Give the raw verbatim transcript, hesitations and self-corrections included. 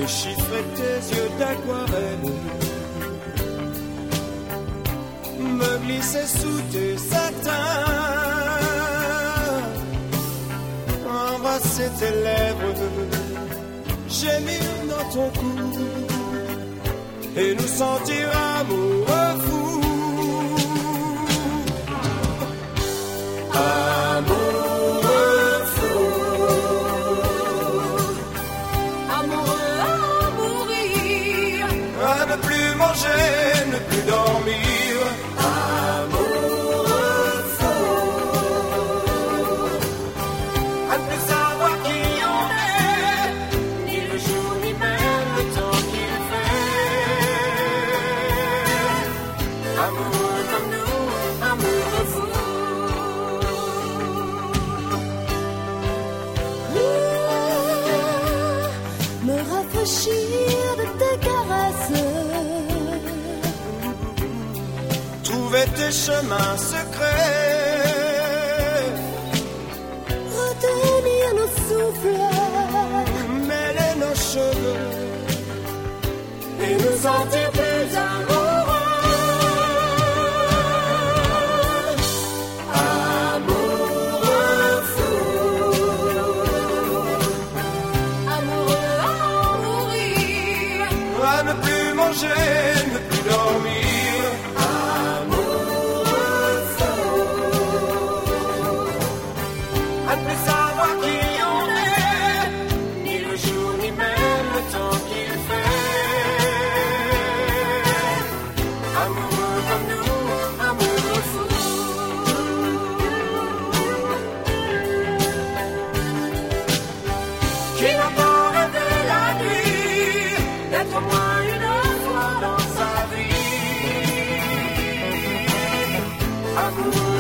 déchiffrer tes yeux d'aquarelle, me glisser sous tes satins, embrasser tes lèvres, gémir dans ton cou et nous sentir amoureux fous. Amoureux fous, amoureux à mourir, à ne plus manger, ne plus dormir. Amoureux fous, à ne plus savoir qui on est, ni le jour ni même le temps qu'il fait. Amoureux comme nous, amoureux fous. Me rafraîchir de tes caresses, trouver tes chemins secrets, retenir nos souffles, mêler nos cheveux et nous sentir plus amoureux. Amoureux fous, Amoureux à mourir, à ne plus manger, ne plus dormir. Amoureux fous, à ne plus savoir qui on est, ni le jour ni même le temps qu'il fait. Amoureux comme nous, amoureux fous. Qui n'a pas rêvé la nuit d'être au moins une fois dans sa vie. Amoureux